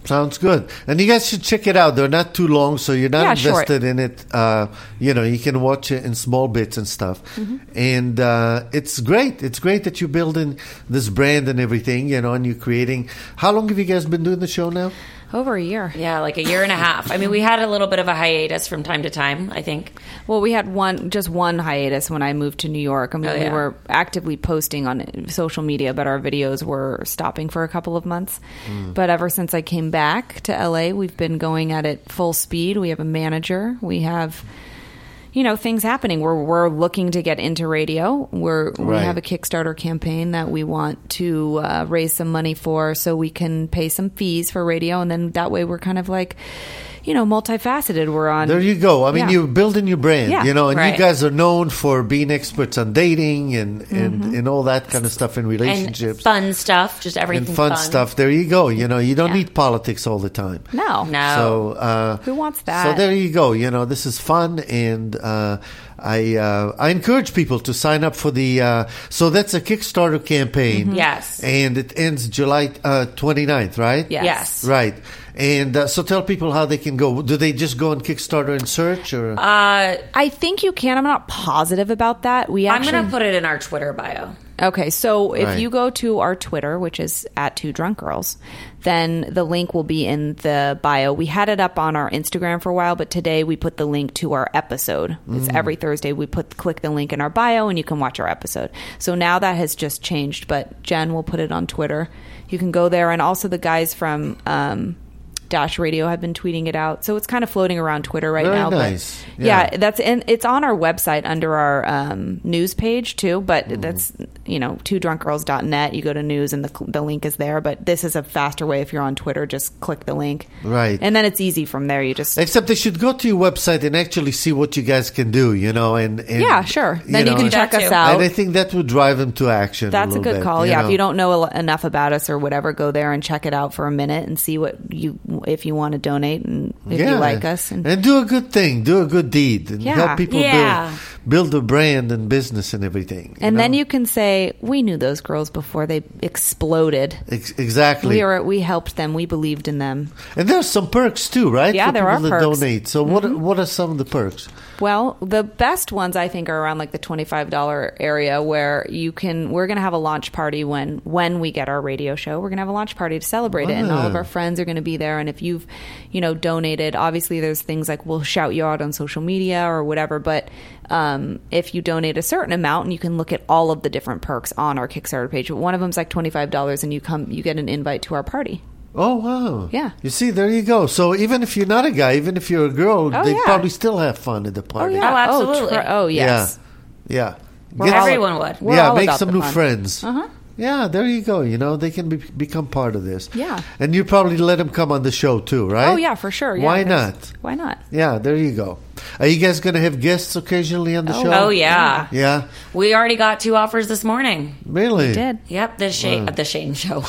Sounds good. And you guys should check it out. They're not too long, so you're not Yeah, short. invested in it. Uh, you know, you can watch it in small bits and stuff. Mm-hmm. And uh, it's great. It's great that you're building this brand and everything, you know, and you're creating. How long have you guys been doing the show now? Over a year. Yeah, like a year and a half. I mean, we had a little bit of a hiatus from time to time, I think. Well, we had one, just one hiatus when I moved to New York. I mean, Oh, we yeah. were actively posting on social media, but our videos were stopping for a couple of months. Mm. But ever since I came back to L A, we've been going at it full speed. We have a manager. We have, you know, things happening. We're we're looking to get into radio. We're we Right. have a Kickstarter campaign that we want to uh, raise some money for, so we can pay some fees for radio, and then that way we're kind of like, you know, multifaceted. We're on. There you go. I mean, Yeah. you're building your brand, Yeah. you know, and Right. you guys are known for being experts on dating and, and, and all that kind of stuff in And relationships. fun stuff, just everything and fun, stuff. There you go. You know, you don't Yeah. need politics all the time. No, No. So uh, Who wants that? So there you go. You know, this is fun, and uh, I uh, I encourage people to sign up for the. Uh, so that's a Kickstarter campaign. Yes. and it ends July uh, twenty-ninth, right? Yes. Yes. Right. And uh, so tell people how they can go. Do they just go on Kickstarter and search, or Uh, I think you can. I'm not positive about that. We I'm actually going to put it in our Twitter bio. Okay, so if Right. you go to our Twitter, which is at Two Drunk Girls, then the link will be in the bio. We had it up on our Instagram for a while, but today we put the link to our episode. It's every Thursday. We put click the link in our bio, and you can watch our episode. So now that has just changed, but Jen will put it on Twitter. You can go there, and also the guys from um, Dash Radio have been tweeting it out. So it's kind of floating around Twitter right Very now. nice. But yeah, Yeah. that's and it's on our website under our um, news page too. But Mm-hmm. that's you know two drunk girls dot net. You go to news and the the link is there. But this is a faster way. If you're on Twitter, just click the link. Right. and then it's easy from there. You just except they should go to your website and actually see what you guys can do. You know, and, and yeah, sure. Then you know, can and- check that us too. out. And I think that would drive them to action. That's a little good bit, call. you Yeah, know? if you don't know el- enough about us or whatever, go there and check it out for a minute and see what you if you want to donate and if you like us. And, do a good thing, do a good deed, and Yeah. help people Yeah. build build a brand and business and everything. and then know? you can say, "We knew those girls before they exploded. Ex- exactly. We were we helped them. We believed in them." And there's some perks too, right? Yeah, for there people are that perks. Mm-hmm. donate. So what what are some of the perks? Well, the best ones I think are around like the twenty-five dollars area where you can we're going to have a launch party when when we get our radio show. We're going to have a launch party to celebrate it, and all of Wow. our friends are going to be there, and if you've, you know, donated, obviously there's things like we'll shout you out on social media or whatever, but um, if you donate a certain amount, and you can look at all of the different perks on our Kickstarter page. One of them's like twenty-five dollars and you come you get an invite to our party. Oh wow! Yeah. You see, there you go. So even if you're not a guy, even if you're a girl, Oh, they yeah. probably still have fun at the Oh party. yeah. Oh, absolutely. Oh, tr- oh yes. Yeah. Yeah. We're Get- all- Everyone would. We're yeah, all make about some the new fun. friends. Uh-huh. Yeah, there you go. You know, they can be, become part of this. Yeah. And you probably let them come on the show too, right? Oh yeah, for sure. Yeah, Why there's- not? Why not? Yeah, there you go. Are you guys going to have guests occasionally on the show? Oh, yeah. Yeah, We already got two offers this morning. really? Did. Yep, the Shane, the Shane show.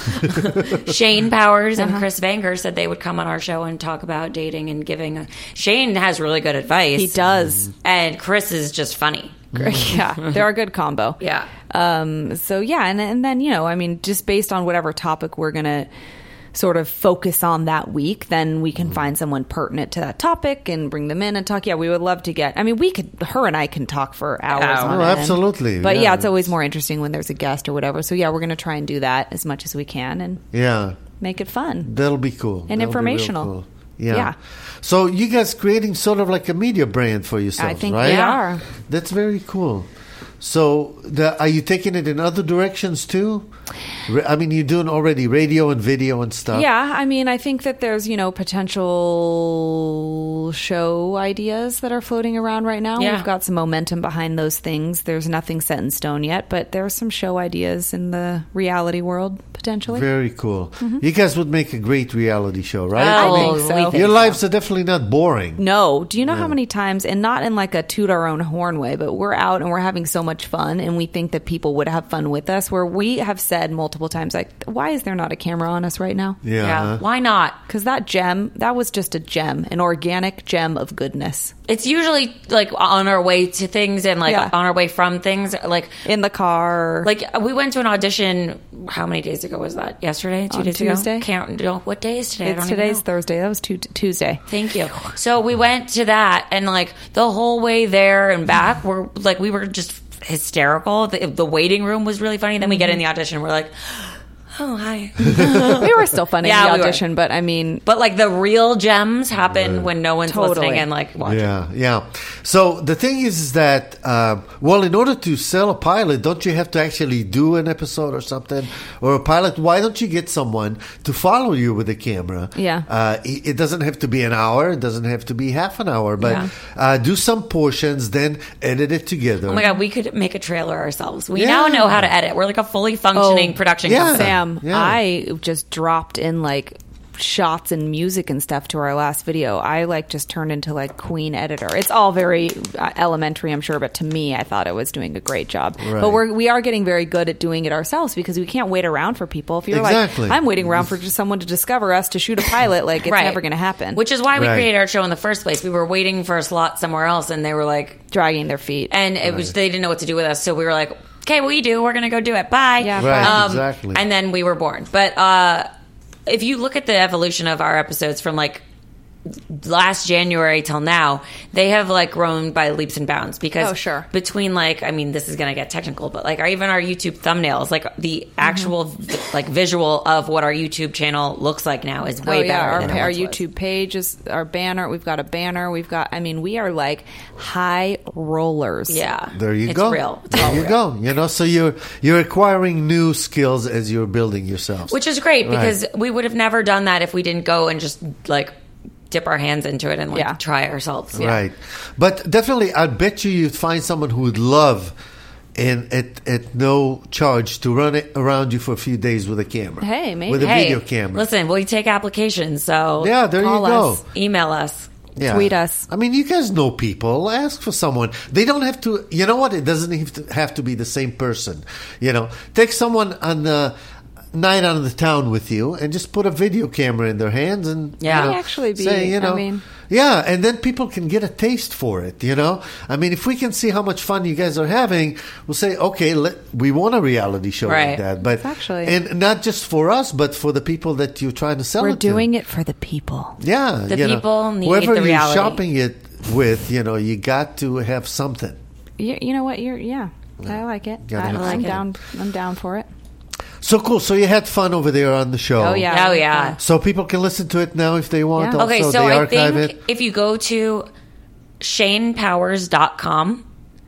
Shane Powers Uh-huh. and Chris Vanger said they would come on our show and talk about dating and giving. A, Shane has really good advice. He does. And Chris is just funny. Yeah, they're a good combo. Yeah. Um, so yeah, and and then you know, I mean, just based on whatever topic we're gonna sort of focus on that week, then we can find someone pertinent to that topic and bring them in and talk. Yeah, we would love to get. I mean, we could. Her and I can talk for hours. Oh, on Oh, end. absolutely. But yeah. Yeah. it's always more interesting when there's a guest or whatever. So yeah, we're gonna try and do that as much as we can and Yeah, make it fun. that'll be cool. And That'll be real informational. cool. Yeah. Yeah. So you guys creating sort of like a media brand for yourselves, I think right? we are. That's very cool. So, the, are you taking it in other directions too? Ra- I mean, you're doing already radio and video and stuff. Yeah, I mean, I think that there's, you know, potential show ideas that are floating around right now. Yeah. We've got some momentum behind those things. There's nothing set in stone yet, but there are some show ideas in the reality world, potentially. Very cool. You guys would make a great reality show, right? I Oh, think we so. think Your so. lives are definitely not boring. No. Do you know how many times, and not in like a toot our own horn way, but we're out and we're having so much much fun, and we think that people would have fun with us, where we have said multiple times, like, why is there not a camera on us right now? Yeah. Yeah. Why not? Because that gem, that was just a gem, an organic gem of goodness. It's usually like on our way to things and like Yeah. on our way from things. Like, In the car. like we went to an audition. How many days ago was that? Yesterday? Two On days Tuesday? ago? Can't know. What day is today? I it's don't today's even know. Thursday. That was tu- Tuesday. Thank you. So we went to that, and like the whole way there and back, we're like we were just hysterical. The, the waiting room was really funny. Then we get in the audition, we're like, oh hi. We were still fun in Yeah, the we were. audition, but I mean, But like the real gems happen when no one's Totally. listening and like watching. Yeah, yeah. So the thing is, is that uh, well, in order to sell a pilot, don't you have to actually do an episode or something, or a pilot? Why don't you get someone to follow you with a camera? Yeah. Uh, it, it doesn't have to be an hour. It doesn't have to be half an hour, but Yeah. uh, do some portions, then edit it together. Oh my god, we could make a trailer ourselves. We Yeah. now know how to edit. We're like a fully functioning Oh, production yeah. company. Sam, Yeah. I just dropped in like shots and music and stuff to our last video. I like just turned into like queen editor. It's all very uh, elementary, I'm sure, but to me, I thought I was doing a great job. Right. But we're we are getting very good at doing it ourselves because we can't wait around for people. If you're Exactly. like, I'm waiting around for just someone to discover us to shoot a pilot, like it's Right. never going to happen. Which is why we Right. created our show in the first place. We were waiting for a slot somewhere else, and they were like, dragging their feet. and it was they didn't know what to do with us, so we were like, okay, well, you do. We're gonna go do it. Bye. Yeah, Right, bye. exactly. And then we were born. But uh, if you look at the evolution of our episodes from like last January till now, they have like grown by leaps and bounds because Oh, sure. between like I mean this is gonna get technical, but like our, even our YouTube thumbnails, like the actual vi- like visual of what our YouTube channel looks like now is way oh, yeah, better our, than it our once was. YouTube page is our banner. We've got a banner. We've got, I mean, we are like high rollers. Yeah, There you it's go. Real. It's there all you real. go. You know, so you're you're acquiring new skills as you're building yourselves. Which is great Right. because we would have never done that if we didn't go and just like dip our hands into it and like Yeah. try ourselves. Right. But definitely, I bet you you'd find someone who would love, and at, at no charge, to run it around you for a few days with a camera. Hey, maybe. With a Hey, video camera. listen, we take applications, so Yeah, there Call you go. us. email us. Yeah. Tweet us. I mean, you guys know people. Ask for someone. They don't have to. You know what? It doesn't have to, have to be the same person. You know, take someone on the night out of the town with you and just put a video camera in their hands and Yeah. you know, May actually be- say, you I know, mean- yeah, and then people can get a taste for it. You know, I mean, if we can see how much fun you guys are having, we'll say, okay, let, we want a reality show like Right. that. But Actually- and not just for us, but for the people that you're trying to sell We're it to. doing it for the people. Yeah, The you know, people need whoever the you're reality. shopping it with, you know, you got to have something. You, you know what? You're yeah. I like it. Gotta I, have I'm something. down. I'm down for it. So cool. So you had fun over there on the show. Oh yeah. Oh yeah. So people can listen to it now if they want. Yeah. Also, Okay, so they I archive think it. if you go to shane powers dot com,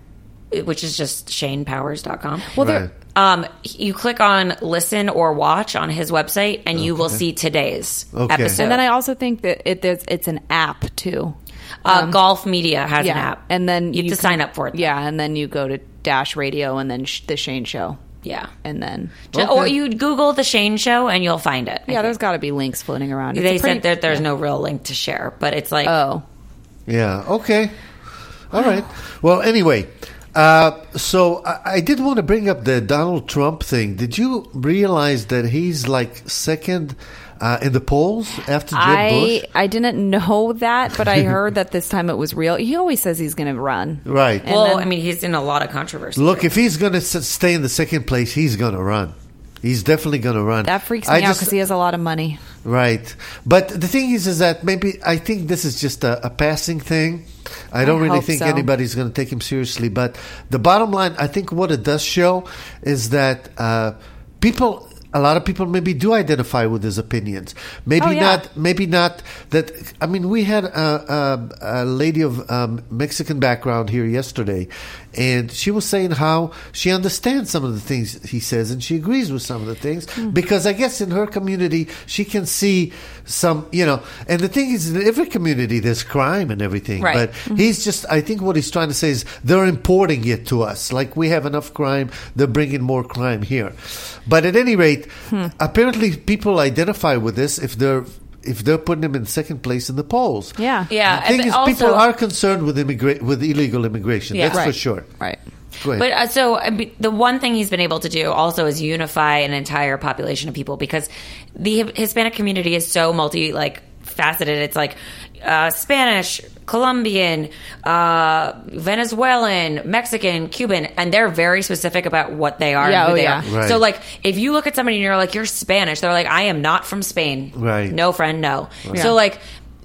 which is just shane powers dot com. Well, Right. there. Um, you click on listen or watch on his website, and you will see today's Okay. episode. And then I also think that it there's it's an app too. uh, Golf Media has yeah, an app, and then you have to can- sign up for it. Yeah, and then you go to Dash Radio and then sh- the Shane Show, yeah. and then Ju- Or you Google the Shane Show, and you'll find it. I yeah, think. there's got to be links floating around. It's They a pretty- said that there's no real link to share, but it's like Oh, Yeah. Okay. All right. Well, anyway, uh, so I, I did want to bring up the Donald Trump thing. Did you realize that he's like second uh, in the polls after Jeb I Bush? I didn't know that, but I heard that this time it was real. He always says he's going to run. Right. And well, then- I mean, he's in a lot of controversy. Look, if he's going to stay in the second place, he's going to run. He's definitely going to run. That freaks me I out just- because he has a lot of money. Right. But the thing is, is that maybe I think this is just a, a passing thing. I don't I really hope think so. anybody's going to take him seriously. But the bottom line, I think what it does show is that uh, people, a lot of people maybe do identify with his opinions. Maybe Oh, yeah. not, maybe not that. I mean, we had a, a, a lady of um, Mexican background here yesterday, and she was saying how she understands some of the things he says and she agrees with some of the things Hmm. because I guess in her community she can see some, you know, and the thing is in every community there's crime and everything, Right. but he's just, I think what he's trying to say is they're importing it to us. Like we have enough crime, they're bringing more crime here. But at any rate, Hmm. apparently people identify with this if they're if they're putting him in second place in the polls. Yeah. Yeah, The thing and is, also- people are concerned with immigra- with illegal immigration. Yeah. That's Right. for sure. Right. Go ahead. But uh, so I mean, the one thing he's been able to do also is unify an entire population of people, because the Hispanic community is so multi like faceted. It's like uh, Spanish, Colombian, uh, Venezuelan, Mexican, Cuban, and they're very specific about what they are Yeah, and who oh, they yeah. are. Right. So like if you look at somebody and you're like, you're Spanish, they're like, I am not from Spain. Right. No, friend, no. Yeah. So like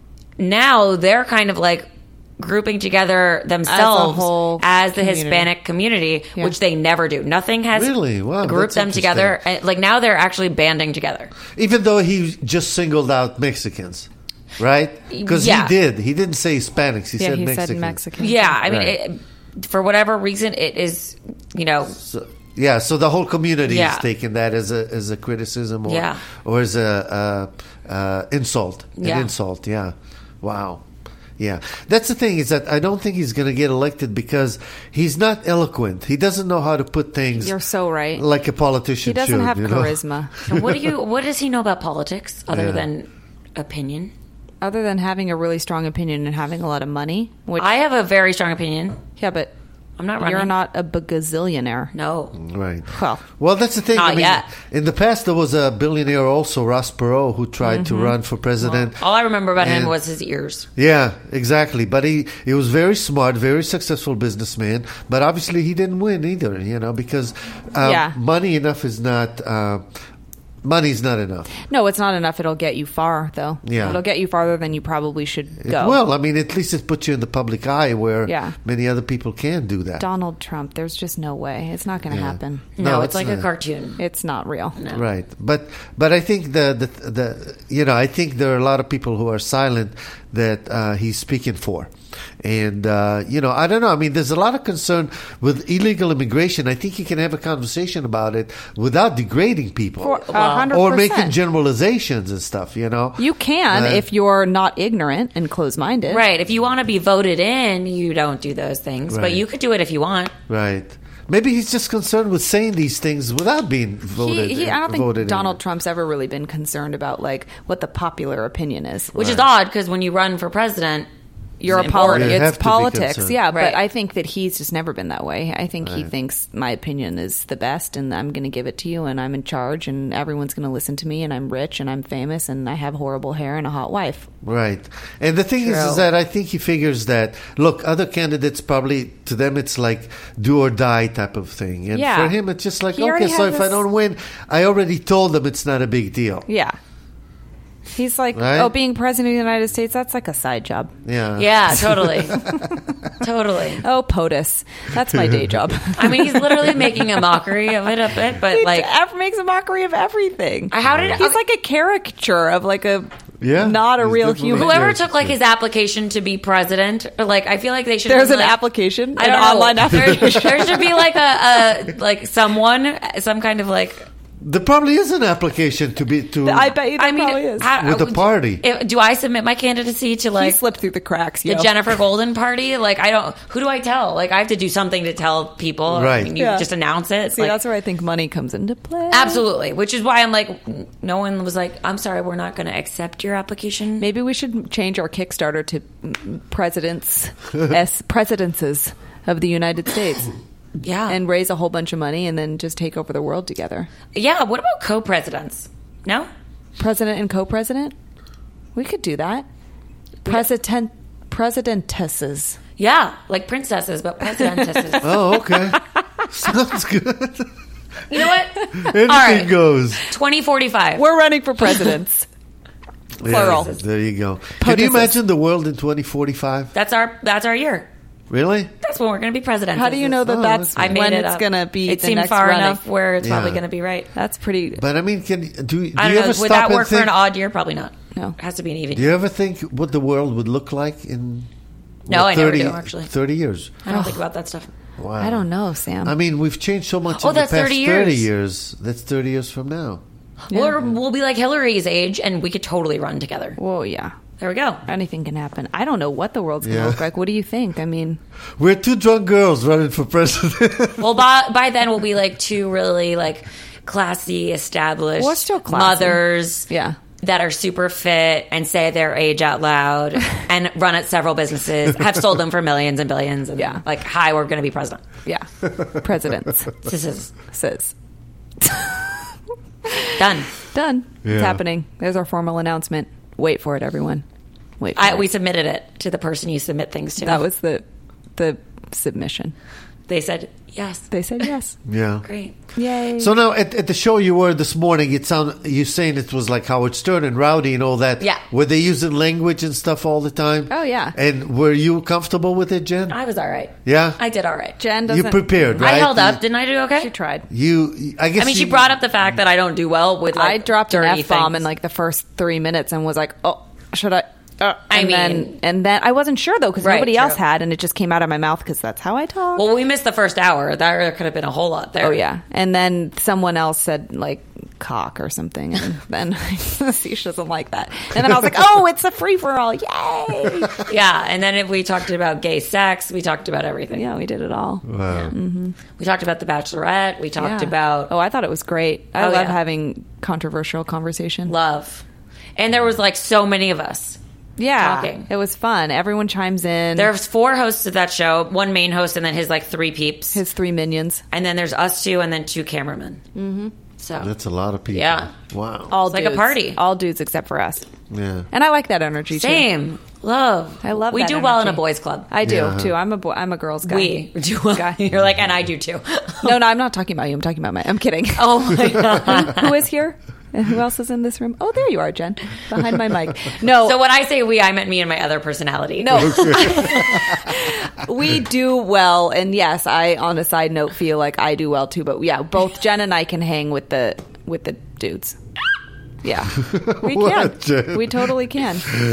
now they're kind of like grouping together themselves whole as, the community. Hispanic community, Yeah. which they never do. Nothing has Really? Wow, grouped that's them together. interesting. And, like now they're actually banding together. Even though he just singled out Mexicans, right? Because Yeah. he did. He didn't say Hispanics. He Yeah, said he Mexicans. said Mexican. Yeah, I mean, Right. it, for whatever reason, it is, you know, So, yeah, so the whole community Yeah. is taking that as a as a criticism or Yeah. or as a uh, uh, insult, an Yeah. insult. Yeah, wow. Yeah, that's the thing is that I don't think he's going to get elected because he's not eloquent. He doesn't know how to put things. You're so right. Like a politician He doesn't should, have you know? charisma. what do you? What does he know about politics other Yeah. than opinion? Other than having a really strong opinion and having a lot of money, which I have a very strong opinion. yeah, but I'm not running. you're not a bagazillionaire. No. Right. Well, Well, that's the thing. Not I mean, yet. in the past, there was a billionaire also, Ross Perot, who tried to run for president. All I remember about him And- was his ears. Yeah, exactly. But he, he was very smart, very successful businessman. But obviously, he didn't win either. You know, because um, Yeah. money enough is not. Uh, money's not enough. no, it's not enough. It'll get you far, though. Yeah. It'll get you farther than you probably should It go. will. I mean, at least it puts you in the public eye where Yeah. many other people can do that. Donald Trump, there's just no way. It's not going to Yeah. happen. No, No, it's, it's like a not. cartoon. It's not real. Right, but but I think the, the the you know I think there are a lot of people who are silent that uh, he's speaking for, and uh, you know I don't know. I mean, there's a lot of concern with illegal immigration. I think you can have a conversation about it without degrading people For a hundred or percent. making generalizations and stuff. You know, You can Uh, if you're not ignorant and closed-minded. Right. If you want to be voted in, you don't do those things. But Right. you could do it if you want. right. Maybe he's just concerned with saying these things without being voted. He, he, I don't think voted in. Donald Trump's ever really been concerned about like what the popular opinion is. Which is Right. odd because when you run for president, You're a it's politics. important. You have It's to be politics, concerned. yeah. Right. But I think that he's just never been that way. I think he thinks my opinion is the best, and I'm going to give it to you, and I'm in charge, and everyone's going to listen to me, and I'm rich, and I'm famous, and I have horrible hair and a hot wife. Right. And the thing is, True. is that I think he figures that, look, other candidates probably, to them, it's like do or die type of thing. And Yeah. for him, it's just like, He already okay, so has if I this- don't win, I already told them it's not a big deal. Yeah. He's like, Right? oh, being president of the United States, that's like a side job. Yeah. yeah, totally. Totally. Oh, POTUS. That's my day job. I mean, he's literally making a mockery of it a bit, but he like, ever makes a mockery of everything. how did He's like a caricature of like a Yeah, not a he's real definitely- human. whoever Yeah. took like his application to be president, or like, I feel like they should. There's be, an like, application, I an don't know. online There- application. There, should be like a, a like someone, some kind of like. There probably is an application to be to I bet you there I mean, probably is. how- with the party. if- do I submit my candidacy to he like slipped through the cracks. the yo. Jennifer Golden party? Like, I don't. Who do I tell? Like, I have to do something to tell people. Right. I mean, you Yeah. just announce it. See, Like, that's where I think money comes into play. absolutely. Which is why I'm like, no one was like, I'm sorry, we're not going to accept your application. Maybe we should change our Kickstarter to mm, presidents, s presidences of the United States, Yeah. and raise a whole bunch of money, and then just take over the world together. yeah. What about co-presidents? No. President and co-president. We could do that. President, presidentesses. Yeah, like princesses, but presidentesses. Oh, okay. Sounds good. You know what? Anything right. goes. twenty forty-five. We're running for presidents. Plural. Yeah, there you go. Can you Potuses. imagine the world in twenty forty-five? That's our. That's our year. Really? That's when we're going to be president. How do you know that Oh, that's that's I made when it it's up. going to be It the seemed next far running? enough where it's probably Yeah. going to be right. That's pretty. But I mean, can do, do you I don't ever know. stop Would that and work for think? an odd year? Probably not. No. It has to be an even. Do you ever think what the world would look like in No, what, I never thirty, do, actually. thirty years? I don't think about that stuff. Wow. I don't know, Sam. I mean, we've changed so much Oh, in the that's past thirty thirty years. years. That's thirty years from now. Or we'll be like Hillary's age, and we could totally run together. Whoa, yeah. There we go. Anything can happen. I don't know what the world's going to Yeah. look like. What do you think? I mean, We're two drunk girls running for president. Well, by, by then we'll be like two really like classy, established We're still classy. mothers. yeah. that are super fit and say their age out loud and run at several businesses, have sold them for millions and billions, and Yeah. like, hi, we're going to be president. Yeah. Presidents. This is Says. done. Done. Yeah. It's happening. There's our formal announcement. Wait for it, everyone. Wait for I, it. we submitted it to the person you submit things to. That was the the submission. They said yes. They said yes. Yeah. Great. Yay. So now at, at the show you were this morning, it sound you saying it was like Howard Stern and Rowdy and all that. Yeah. Were they using language and stuff all the time? Oh, yeah. And were you comfortable with it, Jen? I was all right. Yeah. I did all right. Jen You doesn't. prepared, right? I held up. You- Didn't I do okay? She tried. You, I guess. I mean, she you- brought up the fact that I don't do well with like I dropped an dirty F bomb things. in like the first three minutes and was like, oh, should I? Uh, I and mean- then, and then I wasn't sure though because Right, nobody true. else had, and it just came out of my mouth because that's how I talk. Well, we missed the first hour. There could have been a whole lot there. oh yeah, and then someone else said like cock or something, and then see, she doesn't like that. And then I was like, oh, it's a free for all, yay! Yeah, and then if we talked about gay sex, we talked about everything. Yeah, we did it all. Wow. We talked about The Bachelorette. We talked Yeah. about Oh, I thought it was great. I Oh, love yeah. having controversial conversation. love. And there was like so many of us. Yeah, talking. it was fun. Everyone chimes in. There's four hosts of that show, one main host and then his like three peeps. his three minions. And then there's us two and then two cameramen. Mm-hmm. So That's a lot of people. Yeah. Wow. All It's like a dudes. party. All dudes except for us. Yeah. And I like that energy too. same. Love. I love We that do well in a energy. boys club. I do Yeah. too. I'm a boy. I'm a girls guy. we do well. Guy. You're like, and I do too. No, no, I'm not talking about you. I'm talking about my. I'm kidding. Oh my God. Who is here? And who else is in this room? Oh, there you are, Jen, behind my mic. No, So when I say we, I meant me and my other personality. no, we do well, and yes, I on a side note feel like I do well too. But yeah, both Jen and I can hang with the with the dudes. Yeah, we What, can. Jen? We totally can.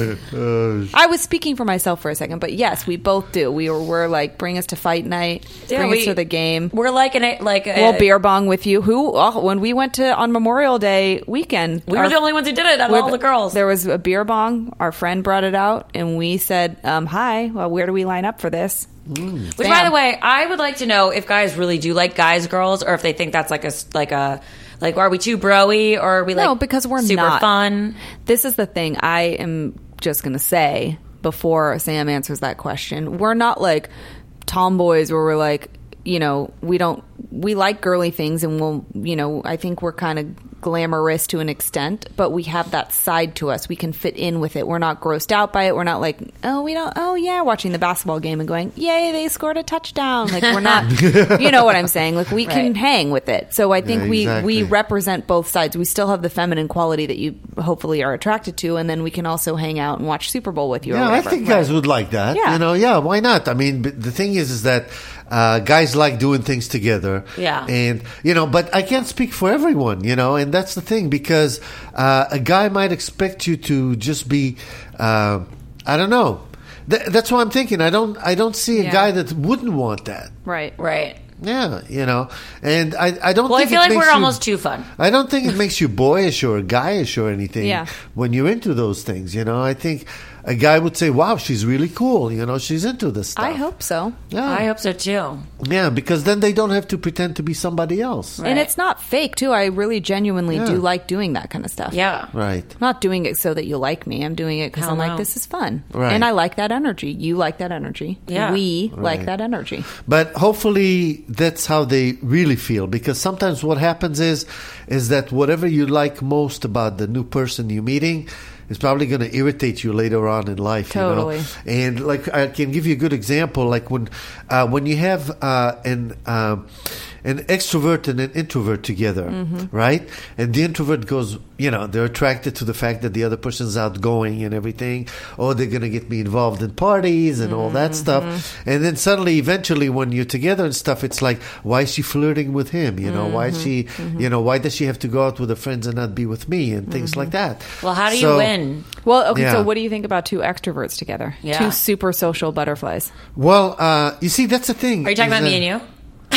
I was speaking for myself for a second, but yes, we both do. We were, we're like, bring us to fight night, Yeah, bring we- us to the game. We're like an like a, We'll beer bong with you. Who oh, when we went to on Memorial Day weekend, We were our- the only ones who did it out of we're all the girls. There was a beer bong. Our friend brought it out, and we said, um, "Hi, well, where do we line up for this?" Which, Bam. by the way, I would like to know if guys really do like guys, girls, or if they think that's like a like a like are we too broy or are we like No, because we're super not. fun? This is the thing. I am just going to say before Sam answers that question, we're not like tomboys where we're like, you know, we don't we like girly things, and we'll, you know, I think we're kind of glamorous to an extent, but we have that side to us. We can fit in with it. We're not grossed out by it. We're not like, oh, we don't, oh, yeah, watching the basketball game and going, yay, they scored a touchdown. Like, we're not, you know what I'm saying? Like, we can Right. hang with it. So I think Yeah, we, exactly. we represent both sides. We still have the feminine quality that you hopefully are attracted to, and then we can also hang out and watch Super Bowl with you. or Yeah, I whatever. think guys would like that. Yeah. You know, yeah, why not? I mean, but the thing is, is that uh, guys like doing things together. Yeah. And, you know, but I can't speak for everyone, you know, and that's the thing, because uh, a guy might expect you to just be, uh, I don't know. Th- that's why I'm thinking. I don't, I don't see a Yeah. guy that wouldn't want that. Right. Right. Yeah, you know, and I, I don't Well, I think feel it like makes we're you- almost too fun. I don't think it makes you boyish or guyish or anything Yeah. when you're into those things. You know, I think a guy would say, "Wow, she's really cool." You know, she's into this stuff. I hope so. Yeah, I hope so too. yeah, because then they don't have to pretend to be somebody else. Right. And it's not fake, too. I really genuinely Yeah. do like doing that kind of stuff. Yeah. Right. I'm not doing it so that you like me. I'm doing it because Hell I'm no. like, this is fun. Right. And I like that energy. You like that energy. Yeah. We like Right. that energy. But hopefully that's how they really feel, because sometimes what happens is is that whatever you like most about the new person you're meeting is probably going to irritate you later on in life. Totally. You know? And like I can give you a good example, like when uh, when you have uh, an um, an extrovert and an introvert together, Mm-hmm. right? And the introvert goes, you know, they're attracted to the fact that the other person's outgoing and everything, or they're going to get me involved in parties and all that stuff. And then suddenly, eventually, when you're together and stuff, it's like, why is she flirting with him? You know, why is she, you know, why does she have to go out with her friends and not be with me and things like that? Well, how do So- you win? Well, okay, Yeah. so what do you think about two extroverts together? Yeah. Two super social butterflies. Well, uh, you see, that's the thing. Are you talking is about me that- and you?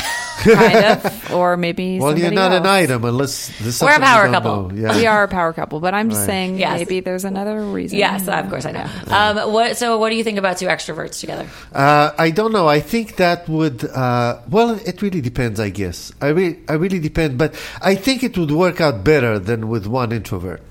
Kind of. Or maybe Well, you're somebody not else. an item unless there's We're a something power you don't couple. know. Yeah. We are a power couple, but I'm just Right. saying Yes. maybe there's another reason. Yes, of course I know. Um, what? So, what do you think about two extroverts together? Uh, I don't know. I think that would. Uh, well, it really depends. I guess. I really, I really depend. But I think it would work out better than with one introvert.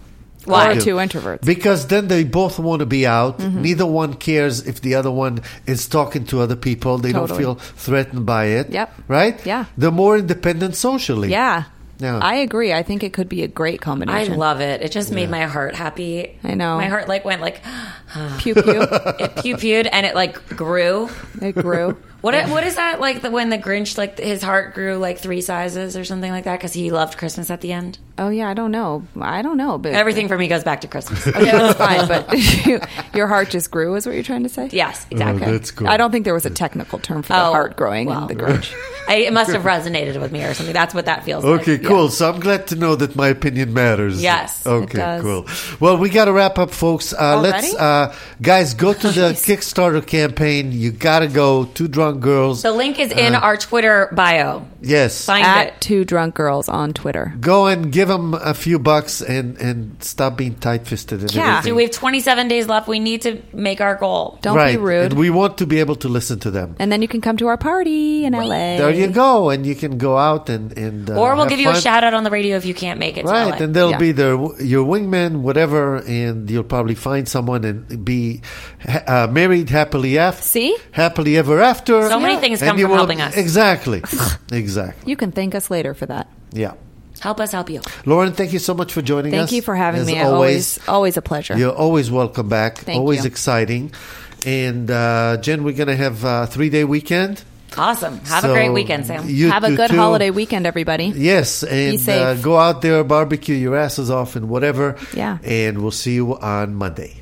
Why? Or two introverts. Because then they both want to be out. Neither one cares if the other one is talking to other people. They Totally. don't feel threatened by it. Yep. Right? Yeah. They're more independent socially. Yeah. Yeah. I agree. I think it could be a great I combination. love it. It just made my heart happy. I know. My heart like went like Pew pew. it pew pewed and it like grew. It grew. What what is that like the, when the Grinch like his heart grew like three sizes or something like that because he loved Christmas at the end? Oh yeah, I don't know. I don't know, but Everything for me goes back to Christmas. Okay, that's fine. But you, your heart just grew, is what you're trying to say? Yes, exactly. Oh, that's cool. I don't think there was a technical term for the Oh, heart growing well. in the Grinch. I, it must have resonated with me or something. That's what that feels like. Okay, cool. So I'm glad to know that my opinion matters. Yes, it Okay, does. cool. Well, we got to wrap up, folks. Uh, let's, Already? uh, guys, go to the Kickstarter campaign. You got to go. Two Drunk Girls. The link is in our Twitter bio. Yes. Find At it. Two Drunk Girls on Twitter. Go and give them a few bucks and, and stop being tight-fisted and Yeah. everything. So we have twenty-seven days left. We need to make our goal. Don't right. be rude. And we want to be able to listen to them. And then you can come to our party in L A. There you go. And you can go out and, and uh, Or we'll have give you a fun. shout out on the radio if you can't make it. To Right, L A. and they'll Yeah. be there, your wingman, whatever, and you'll probably find someone and be uh, married happily after. See? Happily ever after. So many things And come you from will- helping us. Exactly. exactly. You can thank us later for that. Yeah. Help us help you. Lauren, thank you so much for joining us. Thank you for having As me. Always, Always, always a pleasure. you're always welcome back. Thank always you. exciting. And uh, Jen, we're going to have a three-day weekend. Awesome. Have So a great weekend, Sam. you Have a do good too. holiday weekend, everybody. Yes, and safe. uh, go out there, barbecue your asses off and whatever. Yeah. And we'll see you on Monday.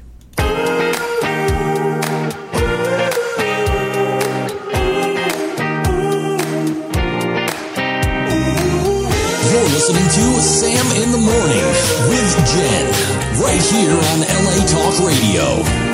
You're listening to Sam in the Morning with Jen, right here on L A Talk Radio.